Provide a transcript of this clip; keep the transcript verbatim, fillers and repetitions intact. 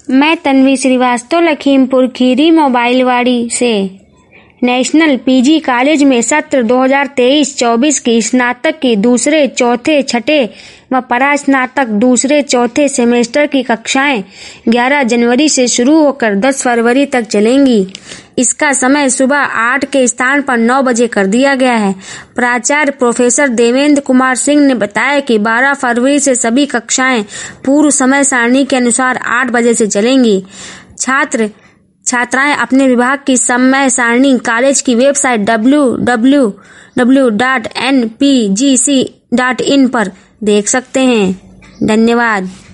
मैं तन्वी श्रीवास्तव लखीमपुर खीरी मोबाइलवाड़ी से। National PG college में सत्र दो हज़ार तेईस चौबीस की स्नातक की दूसरे, चौथे, छठे व परास्नातक दूसरे, चौथे सेमेस्टर की कक्षाएं ग्यारह जनवरी से शुरू होकर दस फरवरी तक चलेंगी। इसका समय सुबह आठ के स्थान पर नौ बजे कर दिया गया है। प्राचार्य प्रोफेसर देवेंद्र कुमार सिंह ने बताया कि बारह फरवरी से सभी कक्षाएं पूर्व समय सारणी के अनुसार आठ बजे से चलेंगी। छात्र छात्राएं अपने विभाग की समय सारणी कॉलेज की website W W W dot N P G C dot in पर देख सकते हैं। धन्यवाद।